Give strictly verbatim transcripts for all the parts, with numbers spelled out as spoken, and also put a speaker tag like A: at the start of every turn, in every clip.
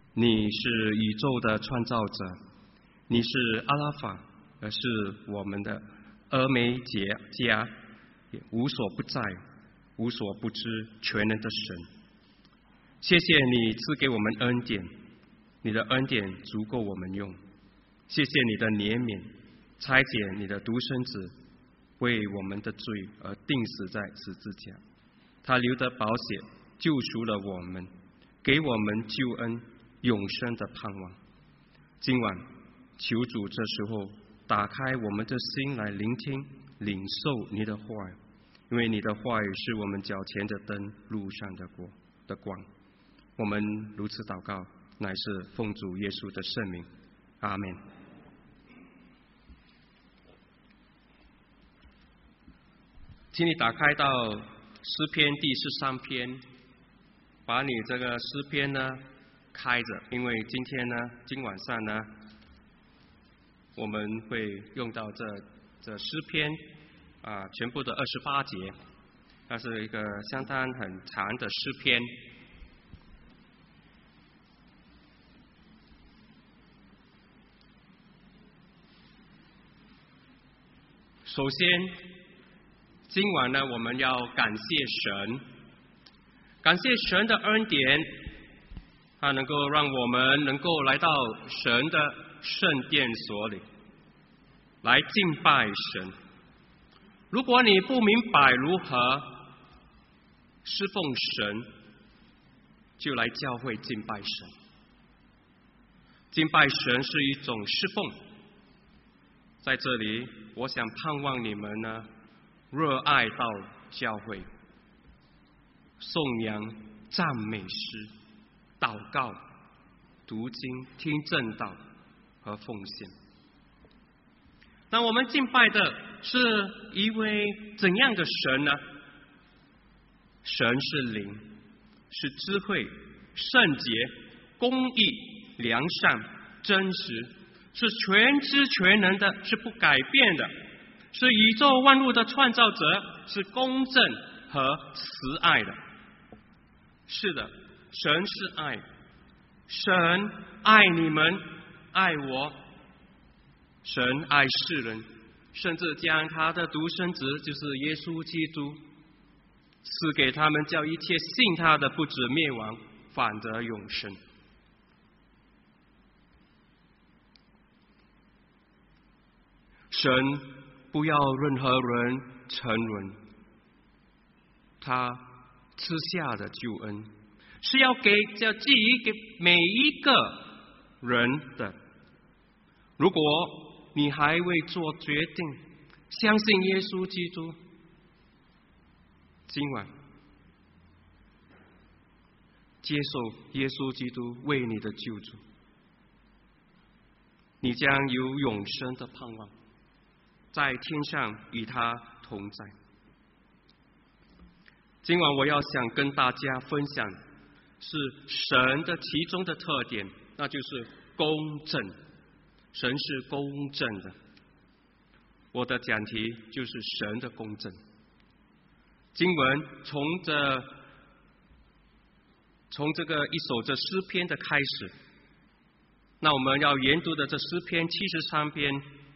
A: 你是宇宙的创造者，你是阿拉法，而是我们的俄梅杰加，无所不在、无所不知、全能的神。谢谢你赐给我们恩典，你的恩典足够我们用。谢谢你的怜悯，差遣你的独生子为我们的罪而钉死在十字架，他流的宝血救赎了我们，给我们救恩永生的盼望。今晚求主这时候打开我们的心来聆听领受你的话语，因为你的话语是我们脚前的灯，路上的光的光。我们如此祷告，乃是奉主耶稣的圣名，阿们。请你打开到诗篇第十三篇，把你这个诗篇呢开着，因为今天呢，今晚上呢，我们会用到这这诗篇啊，全部的二十八节，它是一个相当很长的诗篇。首先，今晚呢，我们要感谢神，感谢神的恩典，它能够让我们能够来到神的圣殿所里，来敬拜神。如果你不明白如何侍奉神，就来教会敬拜神。敬拜神是一种侍奉，在这里，我想盼望你们呢，热爱到教会，颂扬、赞美诗、祷告、读经、听正道和奉献。那我们敬拜的是一位怎样的神呢？神是灵，是智慧、圣洁、公义、良善、真实，是全知全能的，是不改变的，是宇宙万物的创造者，是公正和慈爱的。是的，神是爱，神爱你们，爱我。神爱世人，甚至将他的独生子，就是耶稣基督，赐给他们，叫一切信他的不至灭亡，反得永生。神不要任何人沉沦，他赐下的救恩是要给要给予给每一个人的。如果你还未做决定，相信耶稣基督，今晚接受耶稣基督为你的救主，你将有永生的盼望，在天上与他同在。今晚我要想跟大家分享是神的其中的特点，那就是公正。神是公正的，我的讲题就是神的公正。经文从这从这个一首这诗篇的开始，那我们要研读的这诗篇七十三篇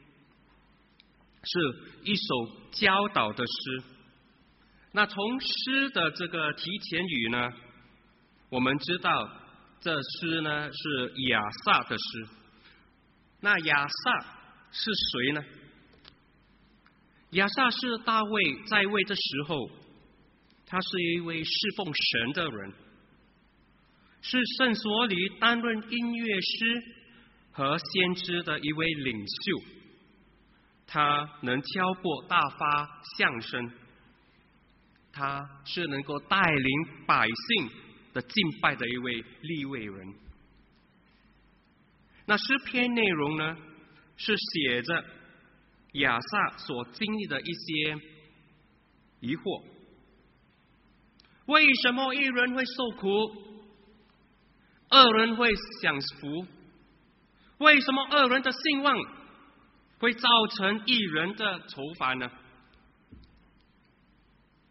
A: 是一首教导的诗。那从诗的这个提前语呢，我们知道这诗呢是亚萨的诗。那亚萨是谁呢？亚萨是大卫在位的时候，他是一位侍奉神的人，是圣所里担任音乐师和先知的一位领袖，他能敲拨大发相声，他是能够带领百姓的敬拜的一位利未人。那诗篇内容呢，是写着亚萨所经历的一些疑惑。为什么一人会受苦，二人会享福？为什么二人的兴旺会造成一人的愁烦呢？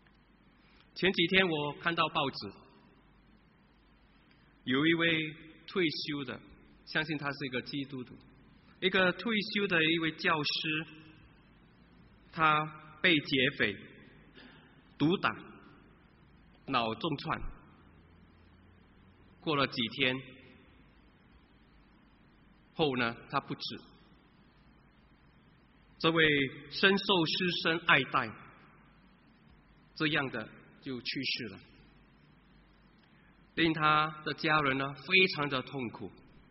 A: 前几天我看到报纸，有一位退休的，相信他是一个基督徒，一个退休的一位教师，他被劫匪毒打，脑中窜，过了几天后呢，他不治，这位深受师生爱戴，这样的就去世了，令他的家人呢非常的痛苦。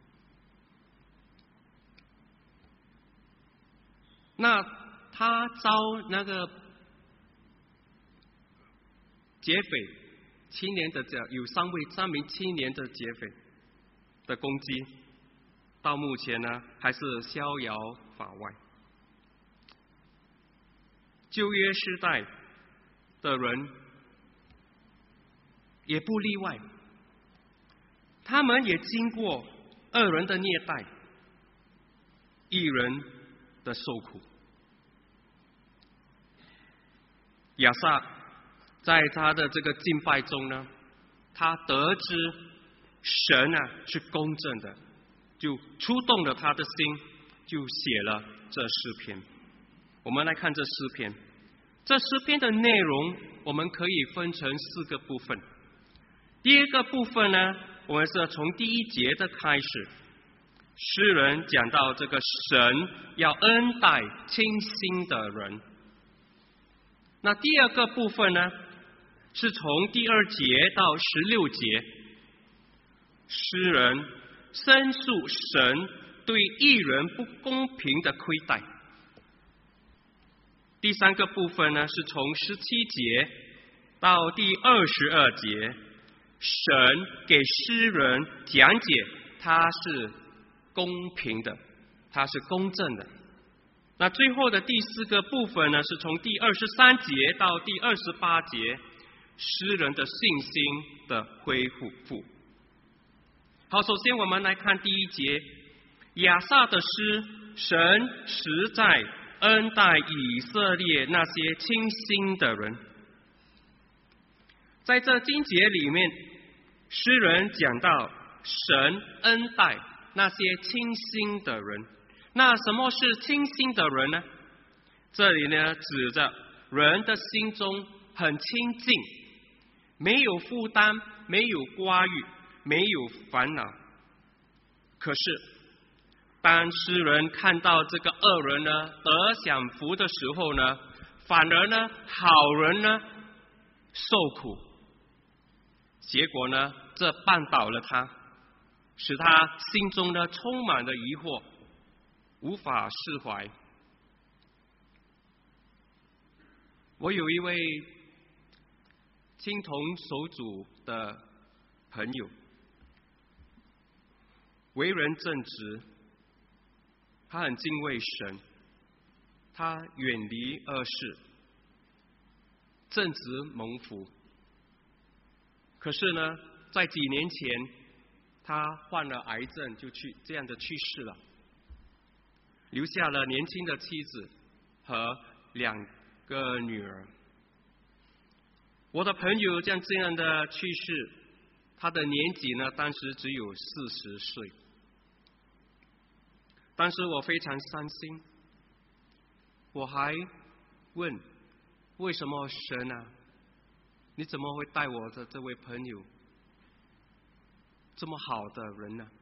A: 那他遭那个劫匪青年的有三位三名青年的劫匪的攻击，到目前呢还是逍遥法外。旧约时代的人也不例外，他们也经过恶人的虐待，义人的受苦。亚撒在他的这个敬拜中呢，他得知神啊是公正的，就触动了他的心，就写了这诗篇。我们来看这诗篇，这诗篇的内容我们可以分成四个部分。第一个部分呢，我们是从第一节的开始，诗人讲到这个神要恩待清心的人。那第二个部分呢，是从第二节到十六节，诗人申诉神对义人不公平的亏待。第三个部分呢，是从十七节到第二十二节，神给诗人讲解他是公平的，他是公正的。那最后的第四个部分呢，是从第二十三节到第二十八节，诗人的信心的恢复。好，首先我们来看第一节，亚萨的诗，神实在恩待以色列那些清心的人。在这经节里面，诗人讲到神恩待那些清心的人。那什么是清心的人呢？这里呢，指着人的心中很清净，没有负担，没有挂虑，没有烦恼。可是当诗人看到这个恶人呢得享福的时候呢，反而呢好人呢受苦，结果呢这绊倒了他，使他心中呢充满了疑惑，无法释怀。我有一位青铜手镯的朋友，为人正直，他很敬畏神，他远离恶事，正直蒙福。可是呢，在几年前，他患了癌症，就去这样的去世了，留下了年轻的妻子和两个女儿。我的朋友像这样的去世，他的年纪呢，当时只有四十岁。当时我非常伤心，我还问，为什么神啊，你怎么会带我的这位朋友这么好的人呢？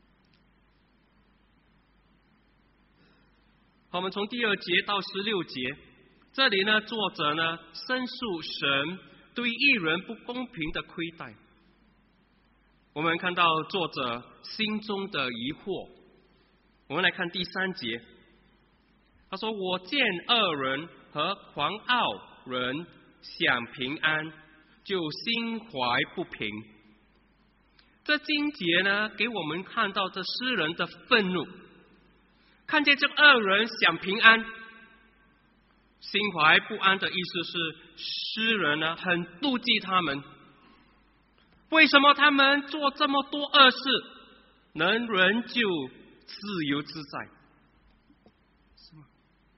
A: 我们从第二节到十六节，这里呢，作者呢申诉神对义人不公平的亏待。我们看到作者心中的疑惑。我们来看第三节，他说：“我见恶人和狂傲人享平安，就心怀不平。”这经节呢，给我们看到这诗人的愤怒，看见这恶人享平安，心怀不安的意思是，诗人呢很妒忌他们。为什么他们做这么多恶事，能仍旧自由自在？是吗？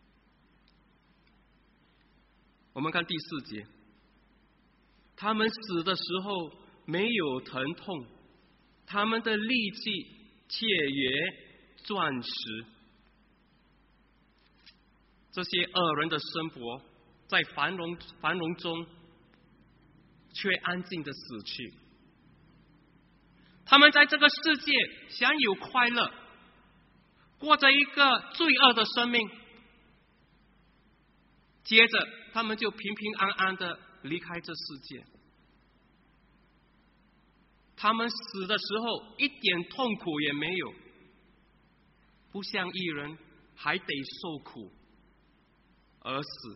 A: 我们看第四节，他们死的时候没有疼痛， 他们的力气却也钻石。这些恶人的生活在繁荣繁荣中，却安静的死去。他们在这个世界享有快乐，过着一个罪恶的生命，接着他们就平平安安的离开这世界。他们死的时候一点痛苦也没有，不像义人还得受苦而死。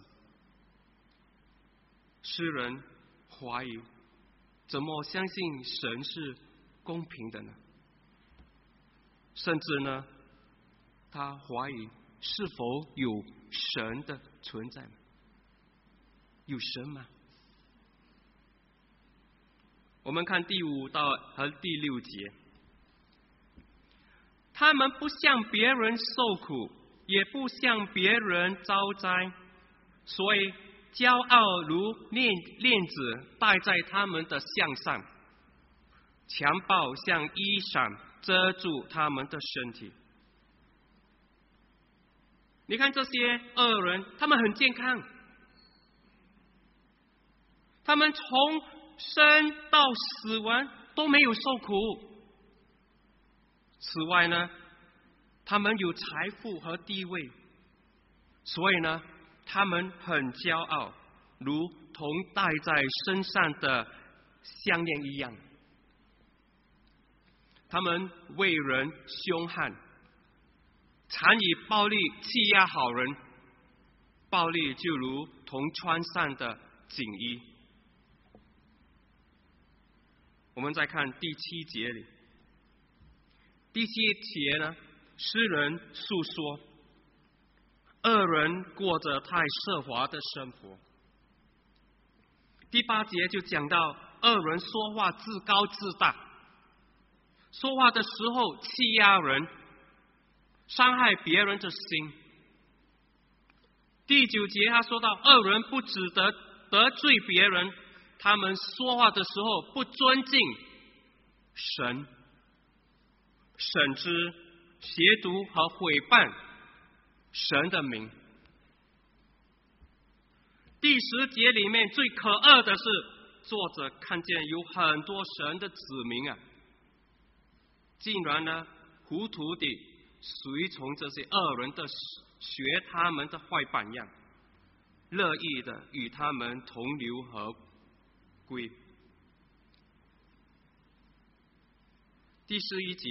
A: 诗人怀疑，怎么相信神是公平的呢？甚至呢，他怀疑是否有神的存在？有神吗？我们看第五到和第六节，他们不向别人受苦，也不向别人遭灾，所以骄傲如链链子戴在他们的项上，强暴像衣裳遮住他们的身体。你看这些恶人，他们很健康，他们从生到死亡都没有受苦。此外呢，他们有财富和地位，所以呢，他们很骄傲，如同戴在身上的项链一样。他们为人凶悍，常以暴力欺压好人，暴力就如同穿上的锦衣。我们再看第七节里，第七节呢，诗人诉说恶人过着太奢华的生活。第八节就讲到恶人说话自高自大，说话的时候欺压人，伤害别人的心。第九节他说到恶人不只得得罪别人，他们说话的时候不尊敬神，甚至亵渎和毁谤神的名。第十节里面最可恶的是，作者看见有很多神的子民啊，竟然呢糊涂地随从这些恶人的学他们的坏榜样，乐意的与他们同流合归。第十一节，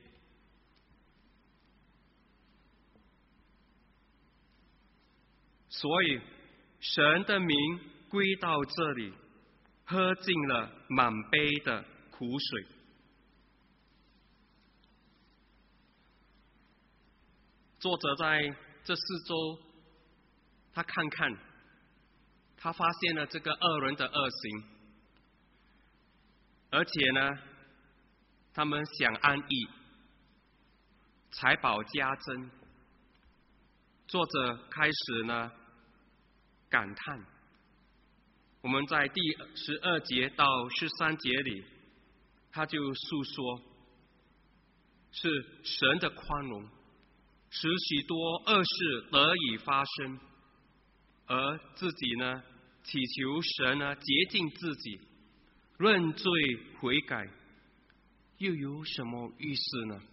A: 所以神的名归到这里，喝尽了满杯的苦水。作者在这四周，他看看，他发现了这个恶人的恶行，而且呢，他们想安逸，财宝加增。作者开始呢感叹。我们在第十二节到十三节里，他就诉说，是神的宽容，使许多恶事得以发生，而自己呢祈求神呢洁净自己，认罪悔改，又有什么意思呢？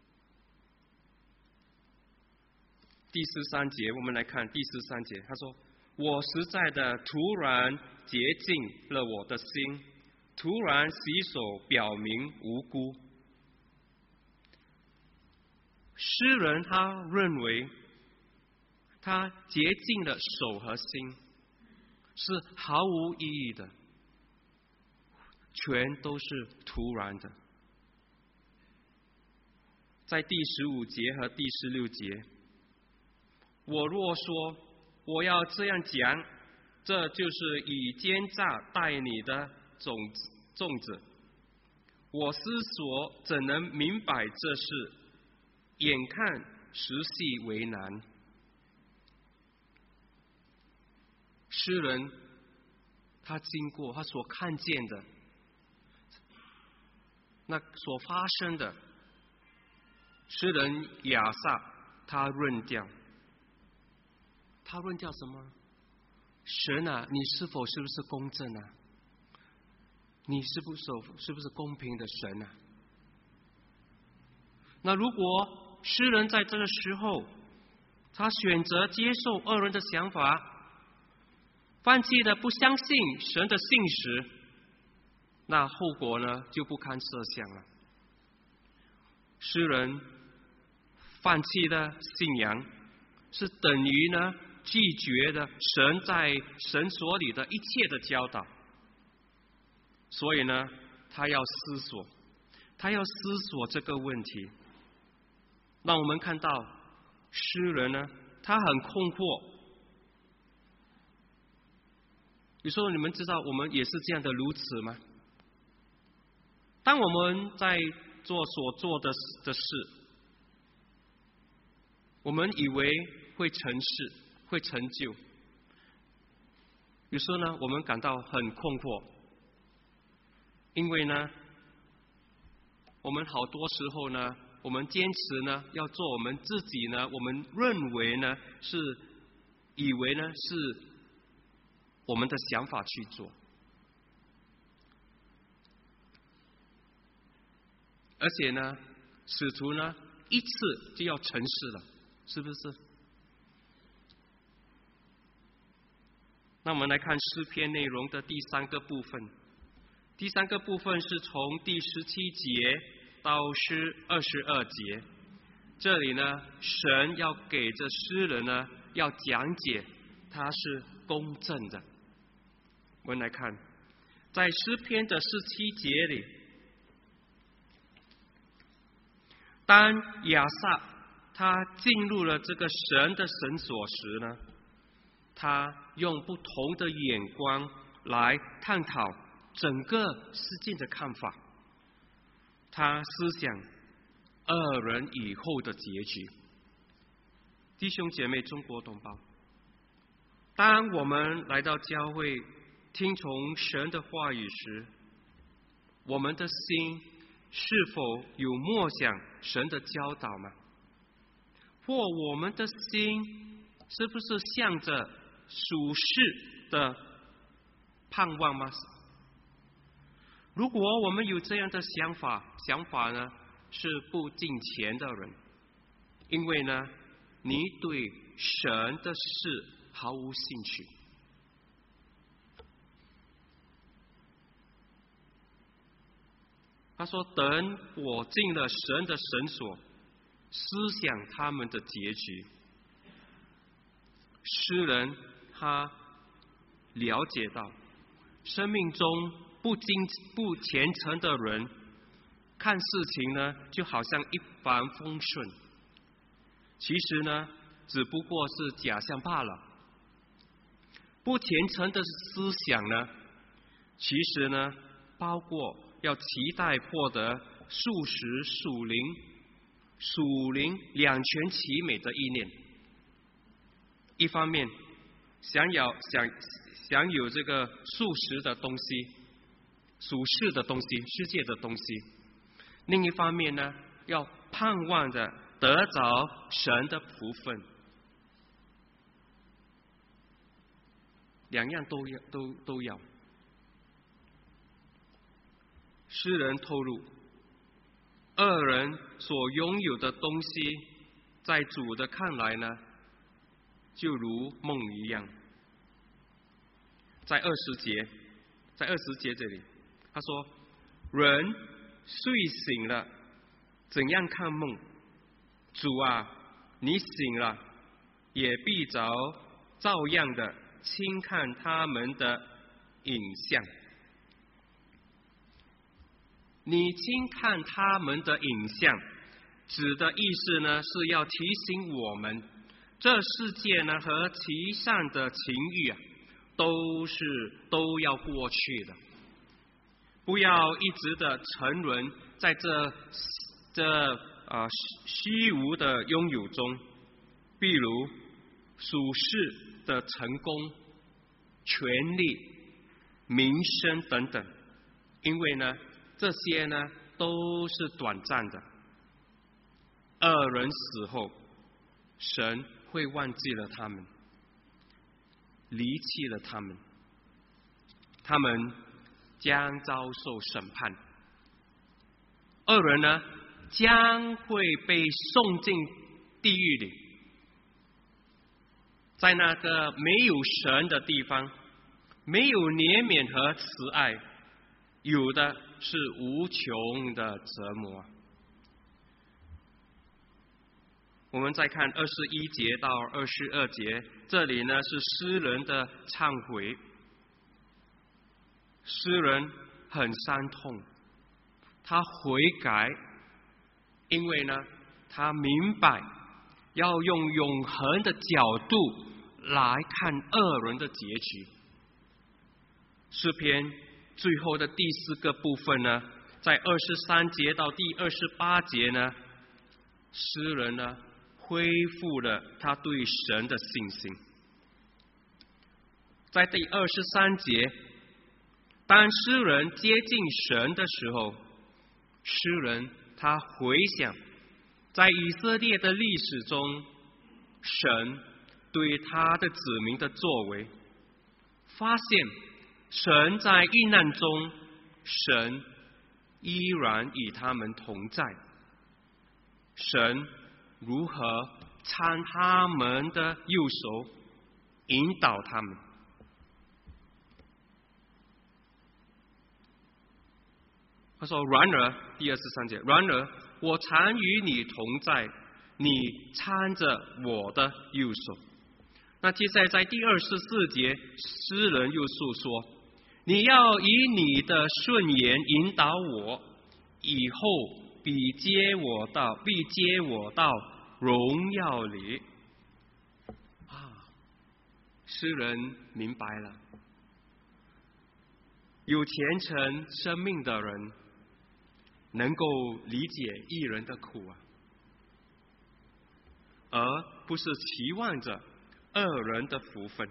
A: 第十三节，我们来看第十三节，他说：“我实在的突然洁净了我的心，突然洗手表明无辜。”诗人他认为，他洁净了手和心是毫无意义的，全都是突然的。在第十五节和第十六节，我若说我要这样讲，这就是以奸诈待你的种子种子。我思索怎能明白这事，眼看实系为难。诗人他经过他所看见的那所发生的，诗人亚萨他论调，他论调什么？神啊，你是否是不是公正啊？你是不是是不是公平的神啊？那如果诗人在这个时候，他选择接受恶人的想法，放弃的不相信神的信实，那后果呢就不堪设想了。诗人放弃的信仰，是等于呢拒绝了神在神所里的一切的教导。所以呢，他要思索，他要思索这个问题。让我们看到诗人呢，他很困惑。有时候你们知道，我们也是这样的如此吗？当我们在做所做的的事，我们以为会成事，会成就。有时候呢，我们感到很困惑，因为呢，我们好多时候呢，我们坚持呢，要做我们自己呢，我们认为呢是，以为呢是我们的想法去做，而且呢，使徒呢一次就要成事了，是不是？那我们来看诗篇内容的第三个部分。第三个部分是从第十七节到诗二十二节。这里呢，神要给这诗人呢，要讲解他是公正的。我们来看，在诗篇的十七节里，当亚萨他进入了这个神的神所时呢，他用不同的眼光来探讨整个事件的看法，他思想恶人以后的结局。弟兄姐妹，中国同胞，当我们来到教会听从神的话语时，我们的心是否有默想神的教导吗？或我们的心是不是向着属世的盼望吗？如果我们有这样的想法，想法呢是不敬虔的人，因为呢你对神的事毫无兴趣。他说：“等我进了神的神所，思想他们的结局。”诗人他了解到，生命中不精不虔诚的人，看事情呢就好像一帆风顺，其实呢只不过是假象罢了。不虔诚的思想呢，其实呢包括要期待获得素食属灵属灵两全其美的意念。一方面想要想想有这个素食的东西，属世的东西，世界的东西；另一方面呢，要盼望着得着神的福分，两样都要都都要。诗人透露，恶人所拥有的东西，在主的看来呢，就如梦一样。在二十节，在二十节这里，他说：“人睡醒了，怎样看梦？主啊，你醒了，也必着照样的轻看他们的影像。”你轻看他们的影像，指的意思呢，是要提醒我们，这世界呢和其上的情欲啊，都是都要过去的，不要一直的沉沦在这这啊虚无的拥有中，比如属世的成功、权力、名声等等，因为呢，这些呢都是短暂的。恶人死后，神会忘记了他们，离弃了他们，他们将遭受审判。恶人呢，将会被送进地狱里，在那个没有神的地方，没有怜悯和慈爱，有的是无穷的折磨。我们再看二十一节到二十二节，这里呢是诗人的忏悔。诗人很伤痛，他悔改，因为呢他明白要用永恒的角度来看恶人的结局。诗篇最后的第四个部分呢，在二十三节到第二十八节呢，诗人呢恢复了他对神的信心。在第二十三节，当诗人接近神的时候，诗人他回想在以色列的历史中，神对他的子民的作为，发现神在遇难中，神依然与他们同在，神如何搀他们的右手，引导他们。他说：“然而，第二十三节，然而我常与你同在，你搀着我的右手。”那接下来在第二十四节，诗人又诉说：“你要以你的顺言引导我，以后必接我到，必接我到荣耀里。”啊，诗人明白了，有虔诚生命的人能够理解义人的苦啊，而不是期望着恶人的福分。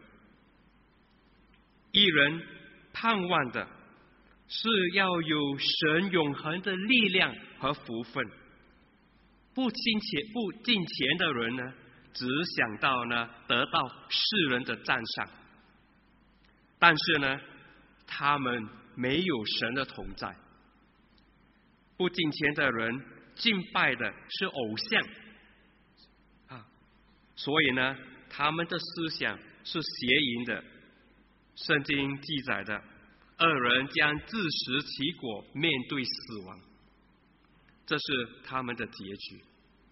A: 义人盼望的是要有神永恒的力量和福分。不敬虔不敬虔的人呢，只想到呢得到世人的赞赏，但是呢，他们没有神的同在。不敬虔的人敬拜的是偶像啊，所以呢，他们的思想是邪淫的。圣经记载的，恶人将自食其果，面对死亡，这是他们的结局。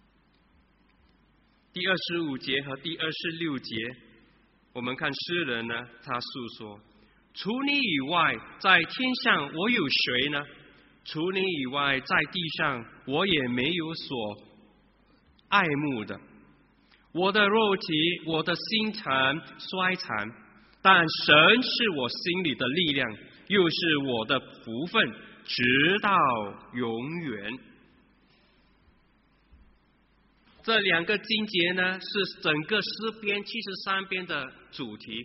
A: 第二十五节和第二十六节，我们看诗人呢，他诉说：除你以外，在天上我有谁呢？除你以外，在地上我也没有所爱慕的。我的肉体，我的心肠衰残，但神是我心里的力量，又是我的福分，直到永远。这两个经节呢，是整个诗篇七十三篇的主题。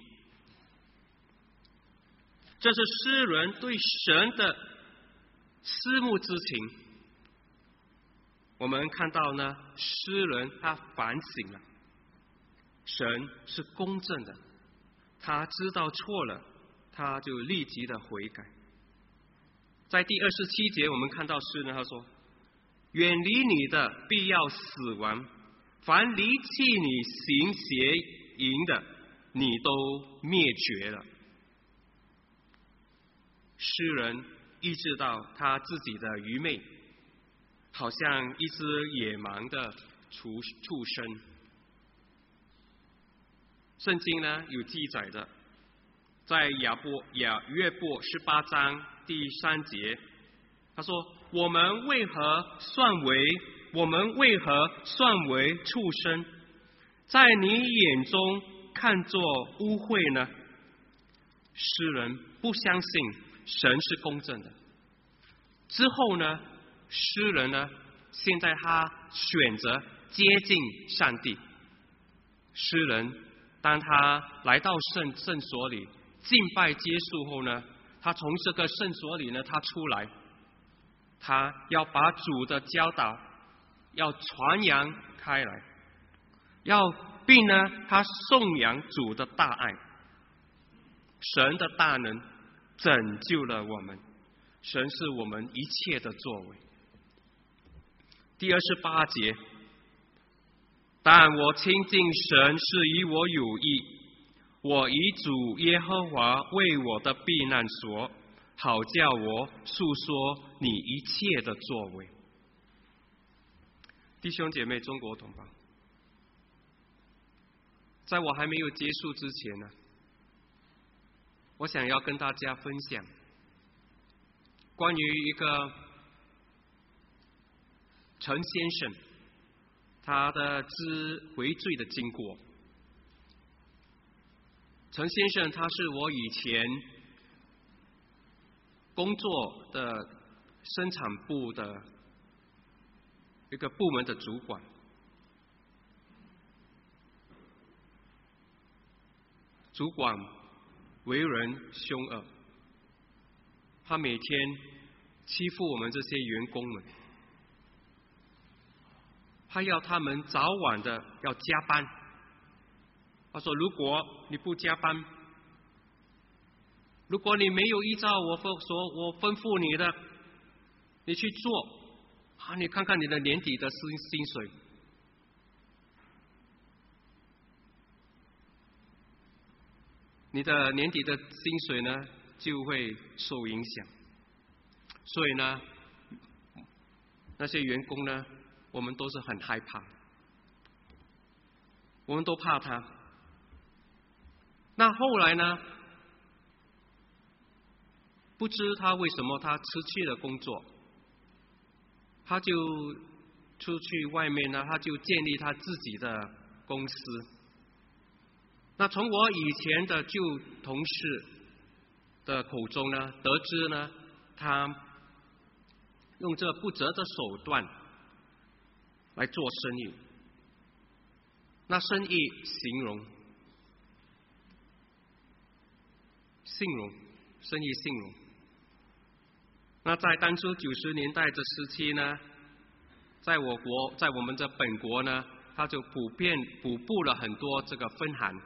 A: 这是诗人对神的思慕之情。我们看到呢，诗人他反省了，神是公正的，他知道错了，他就立即的悔改。在第二十七节，我们看到诗人他说：远离你的必要死亡，凡离弃你行邪淫的，你都灭绝了。诗人意识到他自己的愚昧，好像一只野蛮的畜畜生。圣经呢有记载的，在亚伯亚约伯十八章第三节，他说：我们为何算为我们为何算为畜生，在你眼中看作污秽呢？诗人不相信神是公正的。之后呢，诗人呢，现在他选择接近上帝。诗人当他来到圣圣所里敬拜结束后呢，他从这个圣所里呢，他出来， 他要把主的教导要传扬开来，要并呢他颂扬主的大爱，神的大能拯救了我们，神是我们一切的作为。第二十八节，但我亲近神是以我有益，我以主耶和华为我的避难所，好叫我述说你一切的作为。弟兄姐妹，中国同胞，在我还没有结束之前呢，我想要跟大家分享关于一个陈先生他的知回罪的经过。陈先生他是我以前工作的生产部的一个部门的主管，主管为人凶恶，他每天欺负我们这些员工们，他要他们早晚的要加班。他说如果你不加班，如果你没有依照我所我吩咐你的你去做啊，你看看你的年底的薪薪水。你的年底的薪水呢就会受影响。所以呢那些员工呢，我们都是很害怕，我们都怕他。那后来呢，不知他为什么他辞去了工作，他就出去外面呢，他就建立他自己的公司。那从我以前的旧同事的口中呢，得知呢，他用这不择的手段来做生意。那生意形容信荣，生意信荣。那在当初九十年代的时期呢，在我国，在我们的本国呢，它就普遍补布了很多这个分行。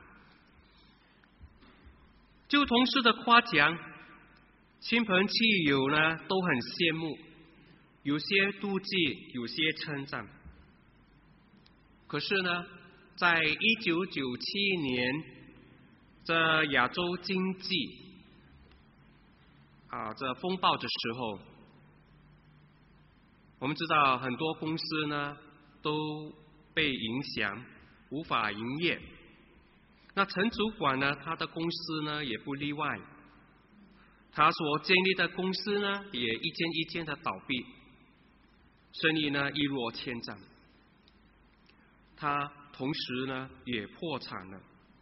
A: 旧同事的夸奖，亲朋戚友呢都很羡慕，有些妒忌，有些称赞。可是呢，在一九九七年。这亚洲经济啊，这风暴的时候，我们知道很多公司呢都被影响，无法营业。那陈主管呢，他的公司呢也不例外，他所建立的公司呢也一间一间的倒闭，生意呢一落千丈。他同时呢也破产了。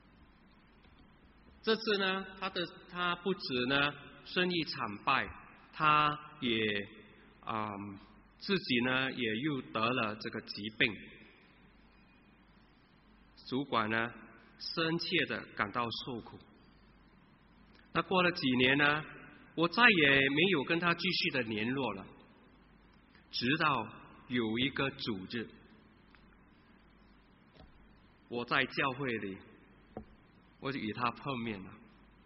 A: 这次呢，他的他不止呢生意惨败，他也啊、嗯、自己呢也又得了这个疾病。主管呢深切的感到受苦。那过了几年呢，我再也没有跟他继续的联络了。直到有一个主日，我在教会里。我就与他碰面了，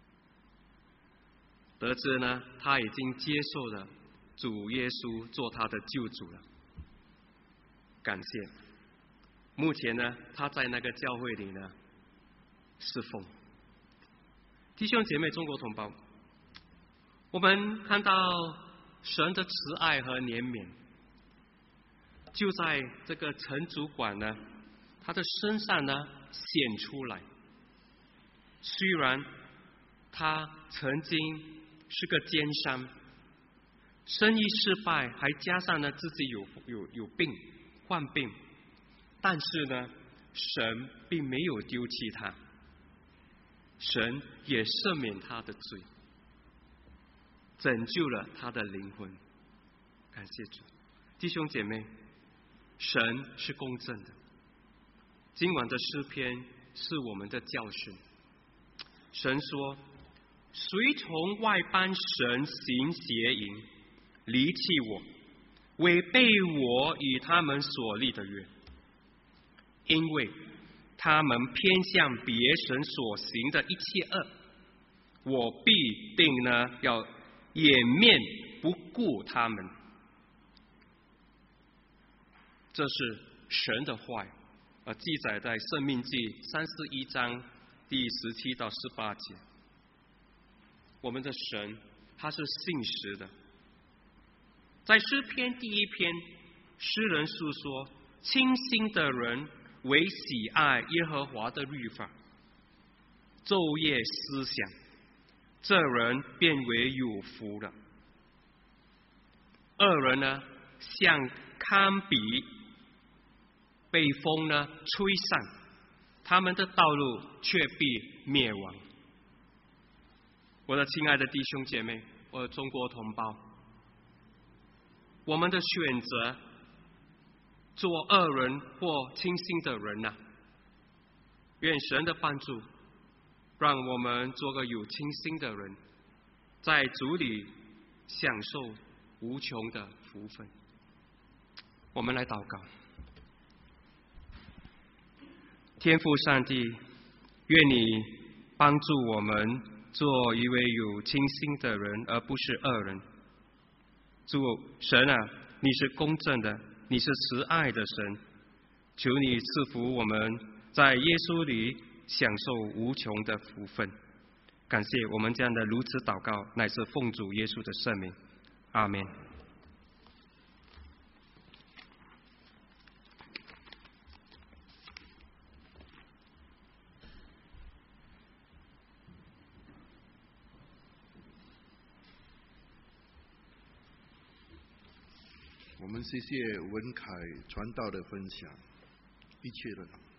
A: 得知呢，他已经接受了主耶稣做他的救主了。感谢。目前呢，他在那个教会里呢侍奉。弟兄姐妹，中国同胞，我们看到神的慈爱和怜悯，就在这个陈主管呢，他的身上呢显出来。虽然他曾经是个奸商，生意失败，还加上呢自己有有有病患病，但是呢，神并没有丢弃他，神也赦免他的罪，拯救了他的灵魂。感谢主，弟兄姐妹，神是公正的。今晚的诗篇是我们的教训。神说：“谁从外邦神行邪淫，离弃我， 违背我与他们所立的约，因为他们偏向别神所行的一切恶，我必定呢要掩面不顾他们。这是神的话，呃，记载在《申命记》三十一章第十七到十八节。我们的神他是信实的，在诗篇第一篇，诗人诉说清心的人为喜爱耶和华的律法，昼夜思想，这人便为有福了。恶人呢，像糠秕被风呢吹散，他们的道路却必灭亡。我的亲爱的弟兄姐妹，我的中国同胞，我们的选择做恶人或清心的人啊，愿神的帮助，让我们做个有清心的人，在主里享受无穷的福分。我们来祷告。天父上帝，愿你帮助我们做一位有清心的人，而不是恶人。主神啊，你是公正的，你是慈爱的神，求你赐福我们在耶稣里享受无穷的福分。感谢我们这样的如此祷告，乃是奉主耶稣的圣名，阿们。
B: 我们谢谢文凯传道的分享，一切的